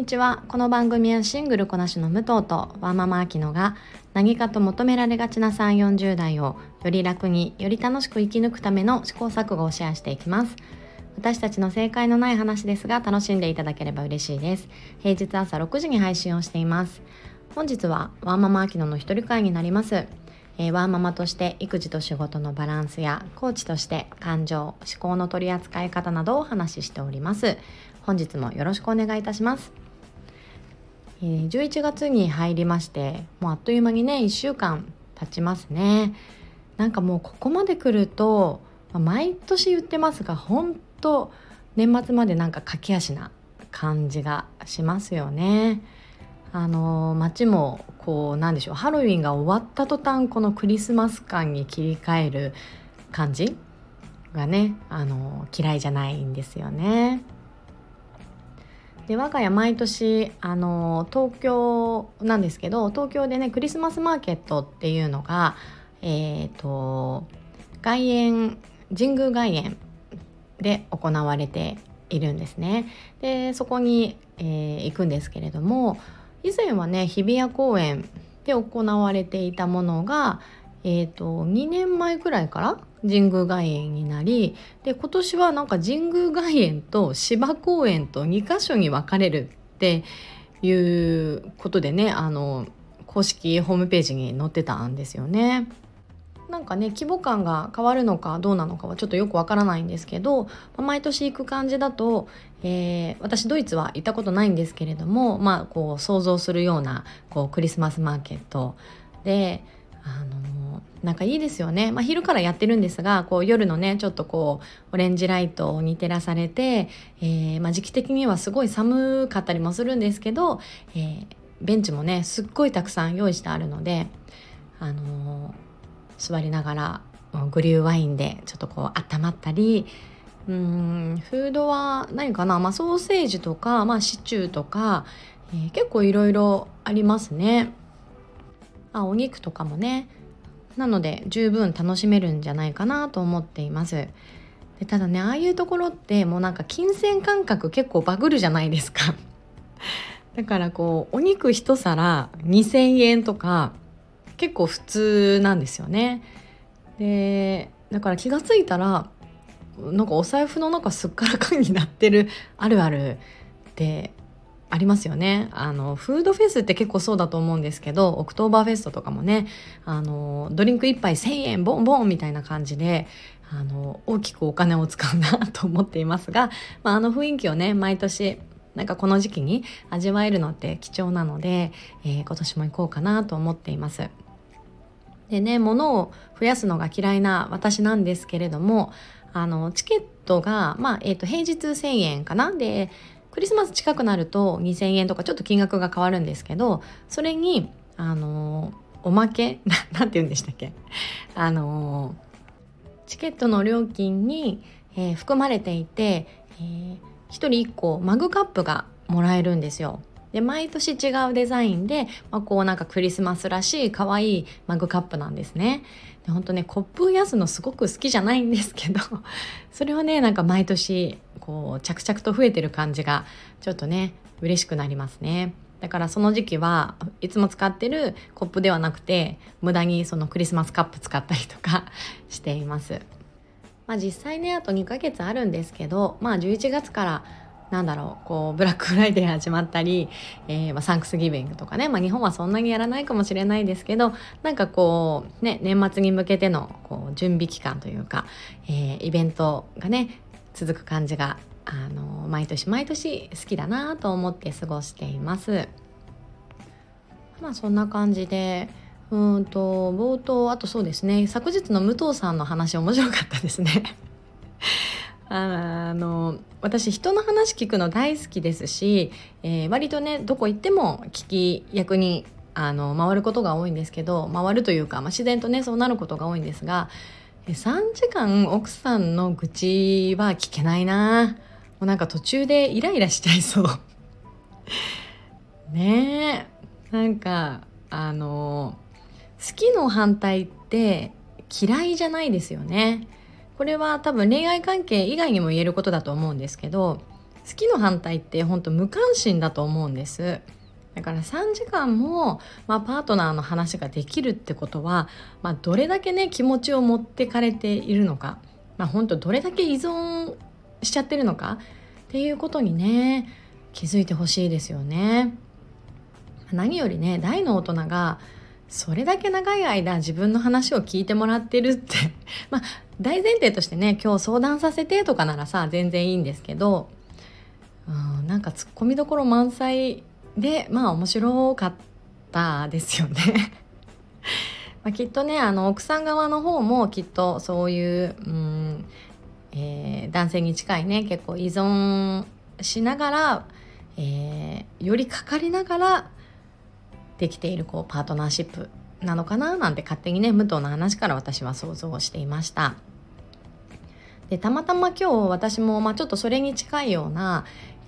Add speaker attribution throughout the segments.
Speaker 1: にちは。この番組はシングルこなしの武藤とワーママアキノが何かと求められがちな3、40代をより楽により楽しく生き抜くための試行錯誤をシェアしていきます。私たちの正解のない話ですが楽しんでいただければ嬉しいです。平日朝6時に配信をしています。本日はワーママアキノの一人会になります。ワーママとして育児と仕事のバランスやコーチとして感情、思考の取り扱い方などをお話ししております。本日もよろしくお願いいたします。11月に入りまして、もうあっという間にね1週間経ちますね。なんかもうここまで来ると、毎年言ってますが本当年末までなんか駆け足な感じがしますよね。街もこうなんでしょう、ハロウィンが終わった途端このクリスマス感に切り替える感じがね、嫌いじゃないんですよね。で我が家毎年東京なんですけど、東京でねクリスマスマーケットっていうのが外苑、神宮外苑で行われているんですね。でそこに、行くんですけれども、以前はね日比谷公園で行われていたものが、2年前くらいから神宮外苑になり、で今年はなんか神宮外苑と芝公園と2カ所に分かれるっていうことでね、公式ホームページに載ってたんですよね。なんかね規模感が変わるのかどうなのかはちょっとよくわからないんですけど、毎年行く感じだと、私ドイツは行ったことないんですけれども、こう想像するようなこうクリスマスマーケットで、なんかいいですよね。昼からやってるんですが、こう夜のねちょっとこうオレンジライトに照らされて、時期的にはすごい寒かったりもするんですけど、ベンチもねすっごいたくさん用意してあるので、座りながらグリューワインでちょっとこう温まったり、フードは何かな、ソーセージとか、シチューとか、結構いろいろありますね。お肉とかもね、なので十分楽しめるんじゃないかなと思っています。でただね、ああいうところってもうなんか金銭感覚結構バグるじゃないですか。だからこうお肉一皿2000円とか結構普通なんですよね。でだから気がついたらなんかお財布の中すっからかんになってるあるあるってありますよね。フードフェスって結構そうだと思うんですけど、オクトーバーフェストとかもね、ドリンク1杯1000円ボンボンみたいな感じで大きくお金を使うなと思っていますが、雰囲気をね毎年なんかこの時期に味わえるのって貴重なので、今年も行こうかなと思っています。でね、物を増やすのが嫌いな私なんですけれども、チケットが、平日1000円かな。でクリスマス近くなると2000円とかちょっと金額が変わるんですけど、それにおまけなんて言うんでしたっけ、チケットの料金に、含まれていて、1人1個マグカップがもらえるんですよ。で毎年違うデザインで、こうなんかクリスマスらしい可愛いマグカップなんですね。で本当ね、コップ増やすのすごく好きじゃないんですけどそれはねなんか毎年こう着々と増えてる感じがちょっとね嬉しくなりますね。だからその時期はいつも使ってるコップではなくて、無駄にそのクリスマスカップ使ったりとかしています。実際ねあと2ヶ月あるんですけど、11月からこうブラックフライデー始まったり、サンクスギビングとかね、日本はそんなにやらないかもしれないですけど、なんかこうね年末に向けてのこう準備期間というか、イベントがね続く感じが毎年毎年好きだなと思って過ごしています。そんな感じで冒頭、あとそうですね、昨日の武藤さんの話面白かったですね。私人の話聞くの大好きですし、割とねどこ行っても聞き役に回ることが多いんですけど、回るというか、自然とねそうなることが多いんですが、3時間奥さんの愚痴は聞けないな。もうなんか途中でイライラしちゃいそうねえ、なんか好きの反対って嫌いじゃないですよね。これは多分恋愛関係以外にも言えることだと思うんですけど、 好きの反対って本当無関心だと思うんです。だから3時間も、パートナーの話ができるってことは、どれだけね気持ちを持ってかれているのか、本当どれだけ依存しちゃってるのかっていうことにね気づいてほしいですよね。何よりね大の大人がそれだけ長い間自分の話を聞いてもらってるって大前提としてね今日相談させてとかならさ全然いいんですけど、なんかツッコミどころ満載で面白かったですよねきっとね奥さん側の方もきっとそういう、男性に近いね結構依存しながら、よりかかりながらできているパートナーシップなのかななんて勝手にね武藤の話から私は想像していました。でたまたま今日私もちょっとそれに近いような、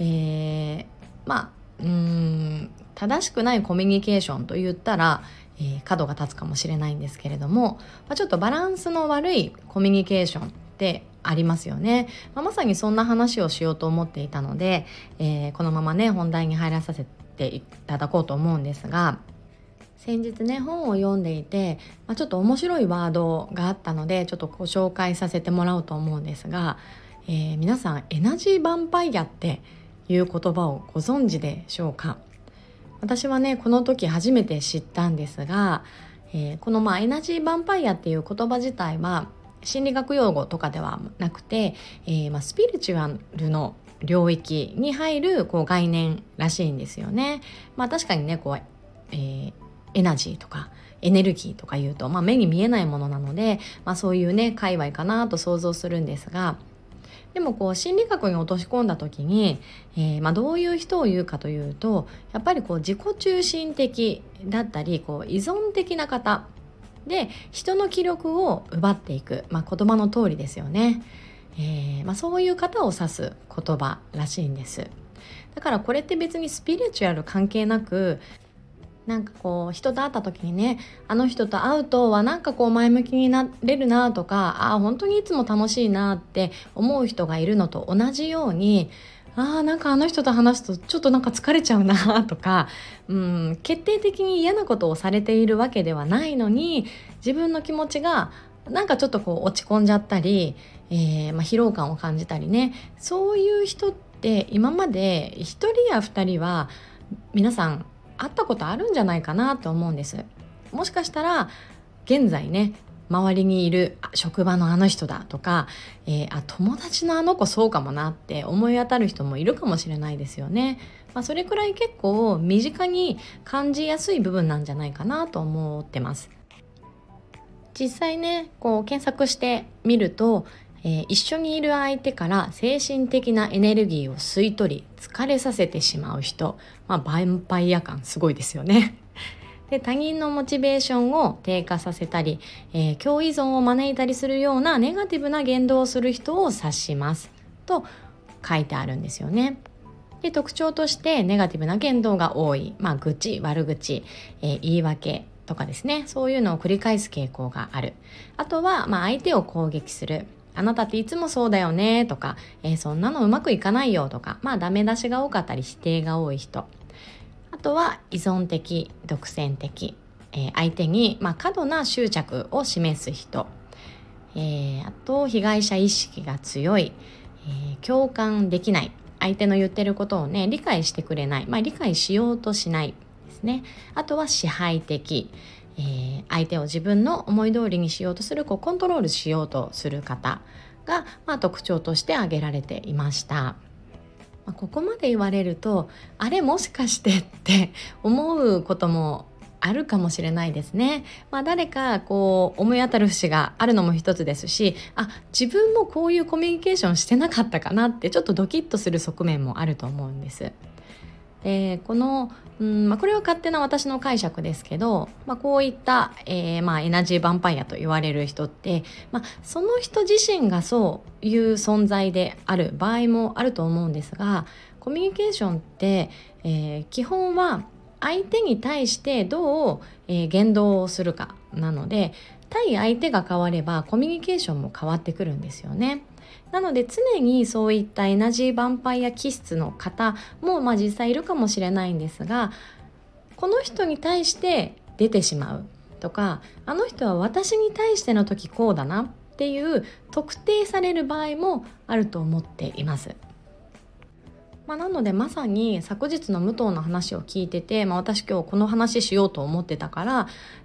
Speaker 1: 正しくないコミュニケーションと言ったら、角が立つかもしれないんですけれども、ちょっとバランスの悪いコミュニケーションってありますよね。まさにそんな話をしようと思っていたので、このままね本題に入らさせていただこうと思うんですが、先日ね本を読んでいて、ちょっと面白いワードがあったのでちょっとご紹介させてもらおうと思うんですが、皆さんエナジーヴァンパイアっていう言葉をご存知でしょうか。私はねこの時初めて知ったんですが、このエナジーヴァンパイアっていう言葉自体は心理学用語とかではなくて、スピリチュアルの領域に入る概念らしいんですよね。確かにねエナジーとかエネルギーとかいうと、目に見えないものなので、そういうね界隈かなと想像するんですが、でも心理学に落とし込んだ時に、どういう人を言うかというと、やっぱり自己中心的だったり依存的な方で人の気力を奪っていく、言葉の通りですよね。そういう方を指す言葉らしいんです。だからこれって別にスピリチュアル関係なく、なんか人と会った時にね、あの人と会うとはなんか前向きになれるなとか、本当にいつも楽しいなって思う人がいるのと同じように、なんかあの人と話すとちょっとなんか疲れちゃうなとか、決定的に嫌なことをされているわけではないのに、自分の気持ちがなんかちょっと落ち込んじゃったり、疲労感を感じたりね、そういう人って今まで1人や2人は皆さん会ったことあるんじゃないかなと思うんです。もしかしたら現在ね周りにいる職場のあの人だとか、友達のあの子そうかもなって思い当たる人もいるかもしれないですよね。それくらい結構身近に感じやすい部分なんじゃないかなと思ってます。実際ね検索してみると、一緒にいる相手から精神的なエネルギーを吸い取り疲れさせてしまう人、ヴァンパイア感すごいですよね。で他人のモチベーションを低下させたり、共依存を招いたりするようなネガティブな言動をする人を指しますと書いてあるんですよね。で特徴としてネガティブな言動が多い、愚痴悪口、言い訳とかですね、そういうのを繰り返す傾向がある。あとは相手を攻撃する、あなたっていつもそうだよねとか、そんなのうまくいかないよとか、ダメ出しが多かったり否定が多い人。あとは依存的、独占的、相手に過度な執着を示す人、あと被害者意識が強い、共感できない、相手の言ってることをね理解してくれない、理解しようとしないですね。あとは支配的、相手を自分の思い通りにしようとするコントロールしようとする方が、特徴として挙げられていました。ここまで言われるとあれもしかしてって思うこともあるかもしれないですね。誰か思い当たる節があるのも一つですし、自分もこういうコミュニケーションしてなかったかなってちょっとドキッとする側面もあると思うんです。これは勝手な私の解釈ですけど、こういった、エナジーヴァンパイアと言われる人って、その人自身がそういう存在である場合もあると思うんですが、コミュニケーションって、基本は相手に対してどう、言動をするかなので、 対相手が変わればコミュニケーションも変わってくるんですよね。なので常にそういったエナジーヴァンパイア気質の方も実際いるかもしれないんですが、この人に対して出てしまうとか、あの人は私に対しての時こうだなっていう特定される場合もあると思っています。なのでまさに昨日の武藤の話を聞いてて、私今日この話しようと思ってたから、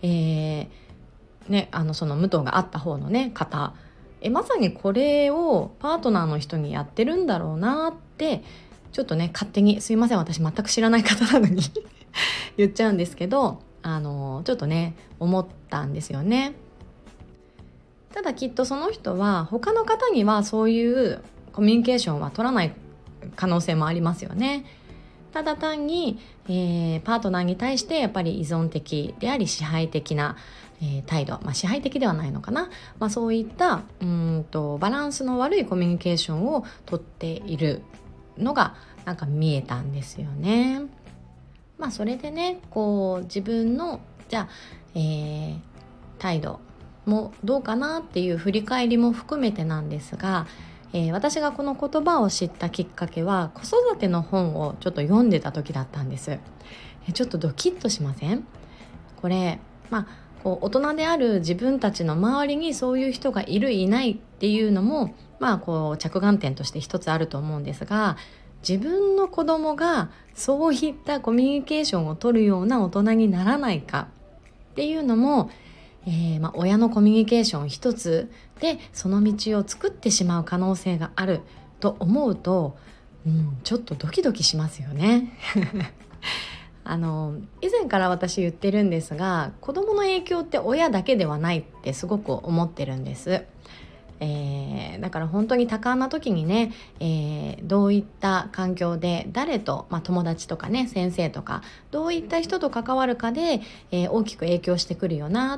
Speaker 1: その武藤が会った方のね方、まさにこれをパートナーの人にやってるんだろうなってちょっとね勝手に、すいません私全く知らない方なのに言っちゃうんですけど、ちょっとね思ったんですよね。ただきっとその人は他の方にはそういうコミュニケーションは取らない可能性もありますよね。ただ単に、パートナーに対してやっぱり依存的であり支配的な、態度、支配的ではないのかな、そういったバランスの悪いコミュニケーションをとっているのがなんか見えたんですよね。それでねこう自分のじゃあ、態度もどうかなっていう振り返りも含めてなんですが、私がこの言葉を知ったきっかけは子育ての本をちょっと読んでた時だったんです。ちょっとドキッとしません？これこう大人である自分たちの周りにそういう人がいるいないっていうのもこう着眼点として一つあると思うんですが、自分の子供がそういったコミュニケーションを取るような大人にならないかっていうのも、親のコミュニケーション一つでその道を作ってしまう可能性があると思うと、ちょっとドキドキしますよね以前から私言ってるんですが、子供の影響って親だけではないってすごく思ってるんです。だから本当に多感な時にね、どういった環境で誰と、友達とかね先生とかどういった人と関わるかで、大きく影響してくるよなって、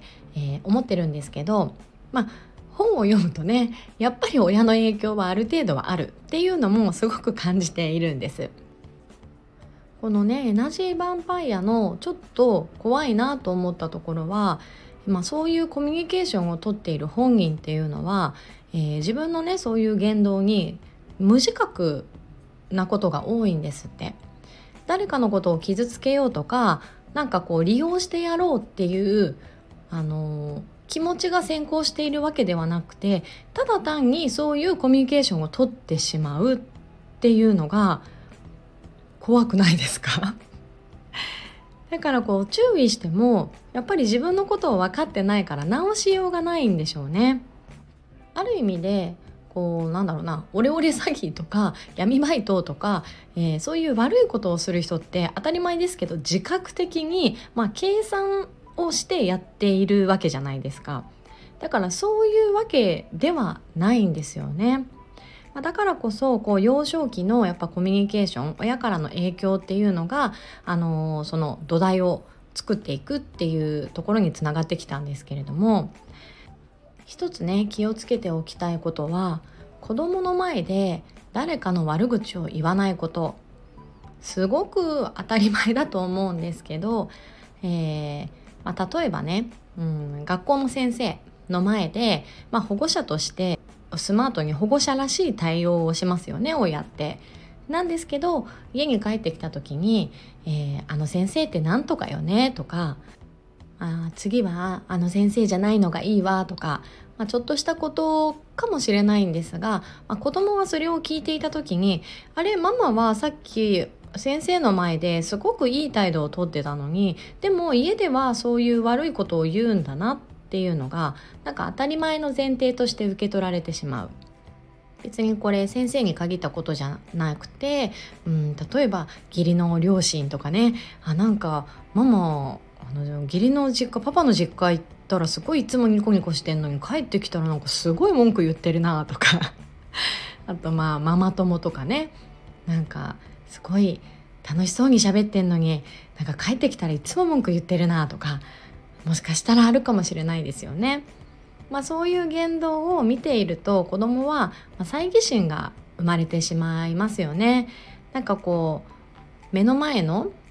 Speaker 1: 思ってるんですけど、本を読むとねやっぱり親の影響はある程度はあるっていうのもすごく感じているんです。このねエナジーヴァンパイアのちょっと怖いなと思ったところは、そういうコミュニケーションをとっている本人っていうのは、自分のねそういう言動に無自覚なことが多いんですって。誰かのことを傷つけようとか利用してやろうっていう気持ちが先行しているわけではなくて、ただ単にそういうコミュニケーションをとってしまうっていうのが怖くないですか？だから注意してもやっぱり自分のことを分かってないから直しようがないんでしょうね。ある意味でオレオレ詐欺とか闇バイトとか、そういう悪いことをする人って当たり前ですけど自覚的に、計算をしてやっているわけじゃないですか。だからそういうわけではないんですよね。だからこそ幼少期のやっぱコミュニケーション、親からの影響っていうのが、その土台を作っていくっていうところにつながってきたんですけれども、一つね気をつけておきたいことは、子供の前で誰かの悪口を言わないこと。すごく当たり前だと思うんですけど、例えばね、学校の先生の前で、保護者としてスマートに保護者らしい対応をしますよね、親って。なんですけど家に帰ってきた時に、あの先生ってなんとかよねとか、次はあの先生じゃないのがいいわとか、ちょっとしたことかもしれないんですが、子供はそれを聞いていた時に、あれママはさっき先生の前ですごくいい態度をとってたのに、でも家ではそういう悪いことを言うんだなっていうのが当たり前の前提として受け取られてしまう。別にこれ先生に限ったことじゃなくて、例えば義理の両親とかね、ママ義理の実家、パパの実家行ったらすごいいつもニコニコしてんのに帰ってきたらすごい文句言ってるなとかあとママ友とかね、すごい楽しそうに喋ってんのに帰ってきたらいつも文句言ってるなとか、もしかしたらあるかもしれないですよね。そういう言動を見ていると子供は猜疑心が生まれてしまいますよね。目の前の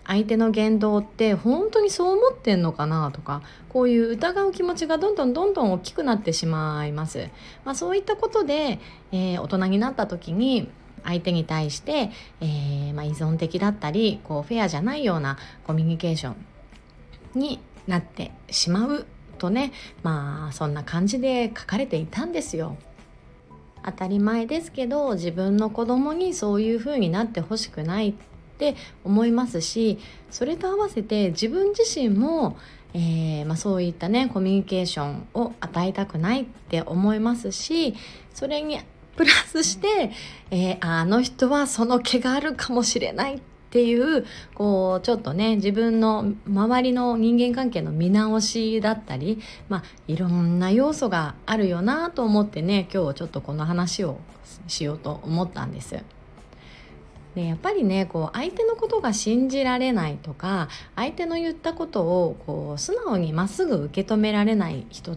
Speaker 1: 相手の言動って本当にそう思ってんのかなとか、こういう疑う気持ちがどんどん大きくなってしまいます。そういったことで、大人になった時に相手に対して、依存的だったりフェアじゃないようなコミュニケーションになってしまうとね、そんな感じで書かれていたんですよ。当たり前ですけど、自分の子供にそういう風になってほしくないって思いますし、それと合わせて自分自身も、そういったねコミュニケーションを与えたくないって思いますし、それにプラスして、あの人はその気があるかもしれないっていうちょっとね自分の周りの人間関係の見直しだったり、いろんな要素があるよなと思ってね、今日ちょっとこの話をしようと思ったんです。でやっぱりね相手のことが信じられないとか、相手の言ったことを素直にまっすぐ受け止められない人って、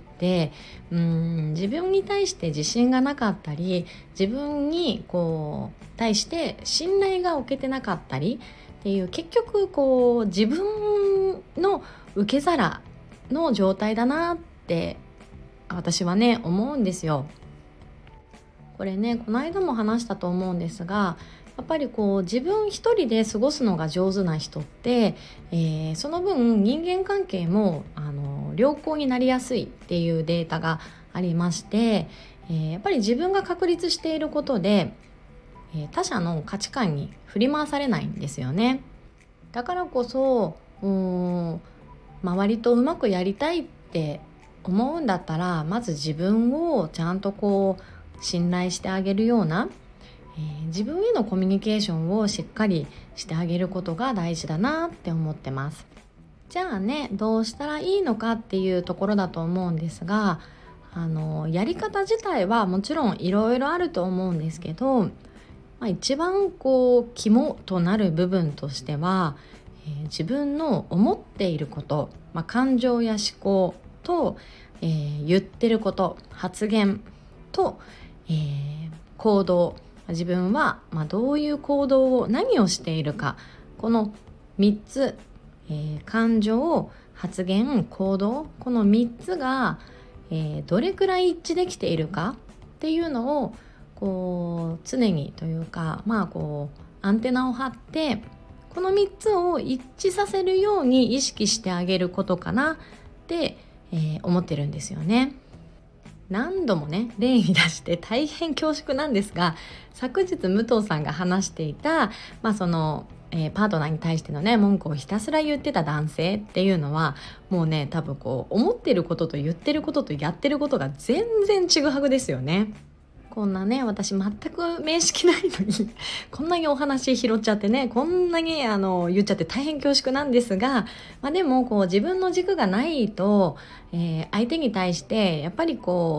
Speaker 1: 自分に対して自信がなかったり、自分に対して信頼が置けてなかったりっていう、結局自分の受け皿の状態だなって私はね思うんですよ。これねこの間も話したと思うんですが、やっぱり自分一人で過ごすのが上手な人って、その分人間関係も良好になりやすいっていうデータがありまして、やっぱり自分が確立していることで、他者の価値観に振り回されないんですよね。だからこそ周りとうまくやりたいって思うんだったら、まず自分をちゃんと信頼してあげるような、自分へのコミュニケーションをしっかりしてあげることが大事だなって思ってます。じゃあね、どうしたらいいのかっていうところだと思うんですが、やり方自体はもちろんいろいろあると思うんですけど、一番肝となる部分としては、自分の思っていること、感情や思考と、言ってること、発言と、行動、自分はどういう行動を何をしているか、この3つ、感情、発言、行動、この3つが、どれくらい一致できているかっていうのを常にというか、アンテナを張ってこの3つを一致させるように意識してあげることかなって、思ってるんですよね。何度もね例に出して大変恐縮なんですが、昨日武藤さんが話していた、その、パートナーに対してのね文句をひたすら言ってた男性っていうのは、もうね多分思ってることと言ってることとやってることが全然ちぐはぐですよね。こんなね私全く面識ないのにこんなにお話拾っちゃってね、こんなに言っちゃって大変恐縮なんですが、でも自分の軸がないと、相手に対してやっぱり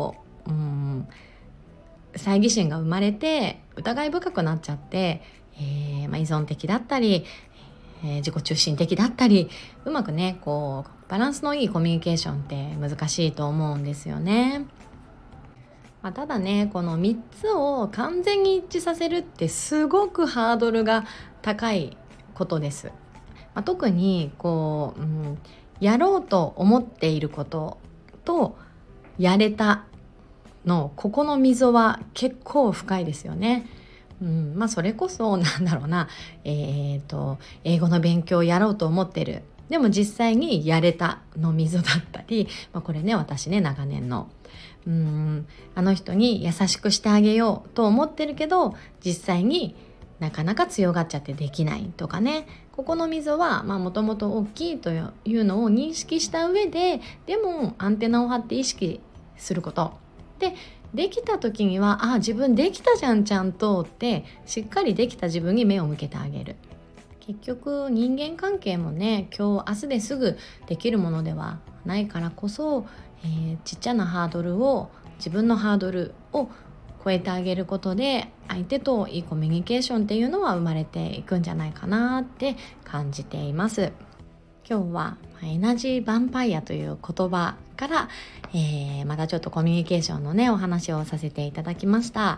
Speaker 1: 猜疑心が生まれて疑い深くなっちゃって、依存的だったり、自己中心的だったり、うまくねバランスのいいコミュニケーションって難しいと思うんですよね。ただねこの3つを完全に一致させるってすごくハードルが高いことです。特にやろうと思っていることとやれたのここの溝は結構深いですよね。それこそなんだろうな、英語の勉強をやろうと思ってる、でも実際にやれたの溝だったり、これね私ね長年のあの人に優しくしてあげようと思ってるけど実際になかなか強がっちゃってできないとかね、ここの溝はもともと大きいというのを認識した上で、でもアンテナを張って意識することで、できた時には自分できたじゃんちゃんとってしっかりできた自分に目を向けてあげる。結局人間関係もね今日明日ですぐできるものではないからこそ、ちっちゃなハードルを自分のハードルを超えてあげることで相手といいコミュニケーションっていうのは生まれていくんじゃないかなって感じています。今日はエナジーヴァンパイアという言葉から、またちょっとコミュニケーションのねお話をさせていただきました。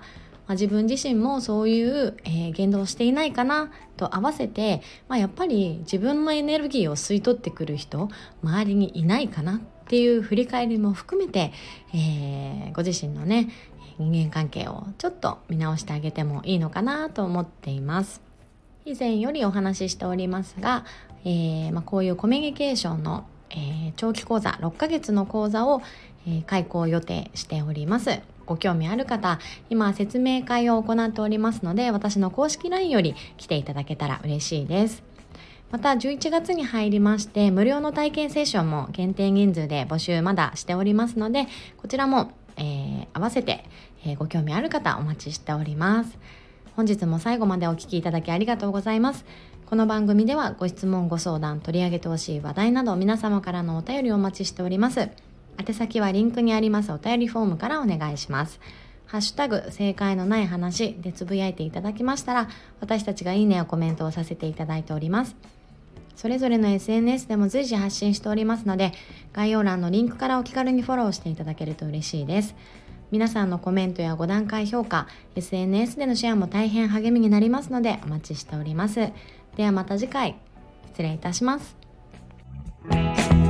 Speaker 1: 自分自身もそういう、言動をしていないかなと合わせて、やっぱり自分のエネルギーを吸い取ってくる人周りにいないかなっていう振り返りも含めて、ご自身のね人間関係をちょっと見直してあげてもいいのかなと思っています。以前よりお話ししておりますが、こういうコミュニケーションの、長期講座6ヶ月の講座を、開講予定しております。ご興味ある方、今説明会を行っておりますので、私の公式 LINE より来ていただけたら嬉しいです。また11月に入りまして、無料の体験セッションも限定人数で募集まだしておりますので、こちらも、合わせて、ご興味ある方お待ちしております。本日も最後までお聞きいただきありがとうございます。この番組ではご質問ご相談、取り上げてほしい話題など皆様からのお便りをお待ちしております。宛先はリンクにありますお便りフォームからお願いします。ハッシュタグ正解のない話でつぶやいていただきましたら、私たちがいいねやコメントをさせていただいております。それぞれの SNS でも随時発信しておりますので、概要欄のリンクからお気軽にフォローしていただけると嬉しいです。皆さんのコメントや5段階評価、SNS でのシェアも大変励みになりますのでお待ちしております。ではまた次回、失礼いたします。